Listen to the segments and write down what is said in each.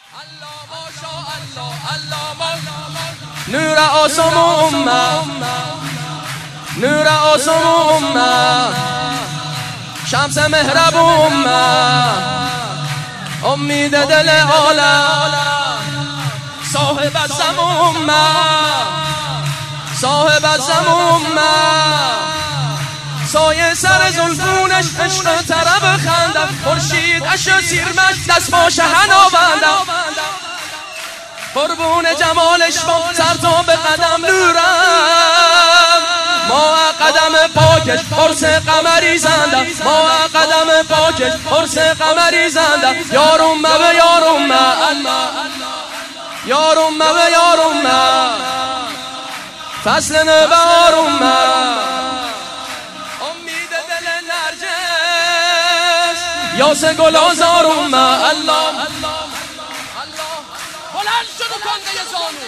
نور آسمون نور آسمون شمس مهربون امید دل عالم صاحب الزمان صاحب الزمان سایه سر زلفونش عشق طرب خندم خورشید اش سیرمش دست با شهنا بندم قربون جمالش با سر تا به قدم نورم ما قدم پاکش قرص قمری زندم ما قدم پاکش قرص قمری زندم یارم به یارم یارم به یارم فصل نبارم امید دل نرجس یاس گل آزارم الله بلند شد و کنده زانو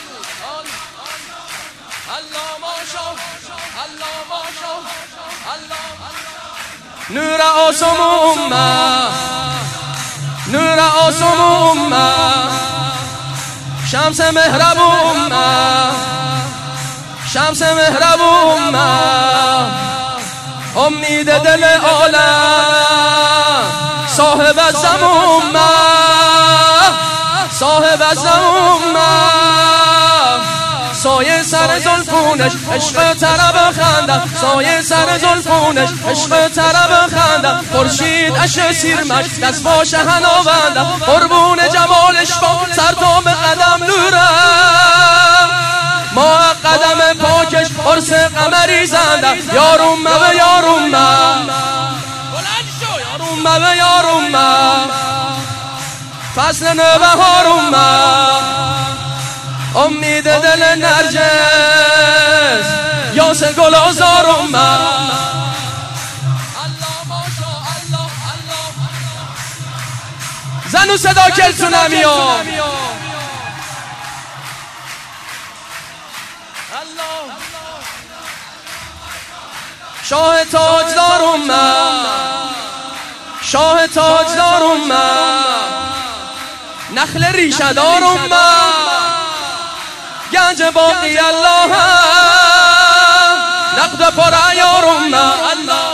الله ماشا الله ماشا الله نور آسمون نور آسمون شمس مهربون شمس مهربون امید دل عالم صاحب الزمان صاحب الزمان سایه سر زلفونش عشق طرب خندم سایه سر زلفونش عشق طرب خندم خورشید اش سیرمش دست با شهنا بندم قربون جمالش با سر تا به قدم نورم ما قدم پاکش قرص قمری زندم یارم به یارم بلند شو یارم به یارم فصل نبهارم امید دل نرجس یاس گل آزارم زنو صدا کلتونمیا شاه تاجدارم شاه تاجدارم نخل ریشه دارم گنج باقی الله نقد پر عیارم الله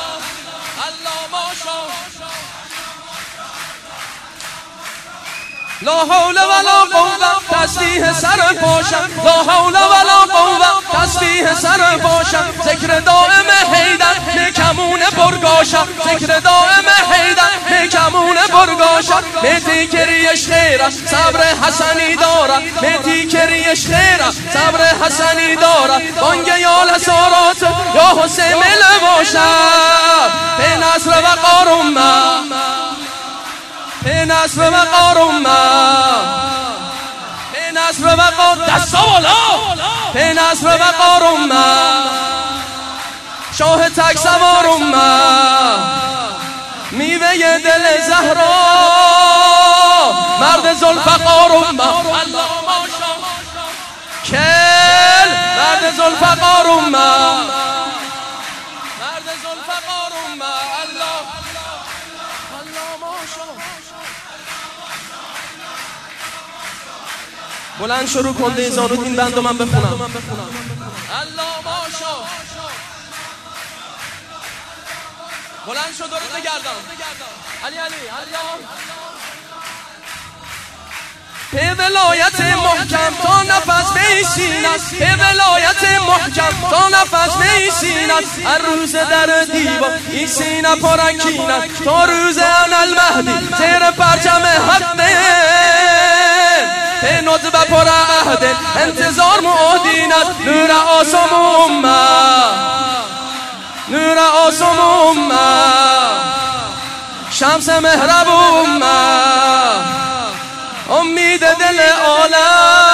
لا حول ولا قوة تسبیح سر پاشم لا حول ولا قوة تسبیح سر پاشم ذکر دائم حیدر میکمون برگاشم ذکر دائم حیدر میکمون برگاشم میتی کریش خیره صبر حسنی دارد میتی کریش خیره صبر حسنی دارد بانگ یا لسارات یا حسین مل باشم به نصر و قارم به نصر و قارم به نصر و قارم دستا بالا به نصر و قارم شاه تک سوارم میوه دل زهرا مرد ذوالفقارم الله ماشا کل مرد ذوالفقارم مرد ذوالفقارم الله الله ماشا بلند شروع کنده زانو این بندو من بخونم الله ماشا بلند شد دورت بگردم علی علی به ولایت محکم تا نفس بیسینت به ولایت محکم تا نفس بیسینت هر روز در دیوار این سینه پرکینت تا روز ان المهدی زیر پرچم حق به ندب پر عهد انتظار معادینت نور آسمون نور آسمون شمس مهربون امید دل عالم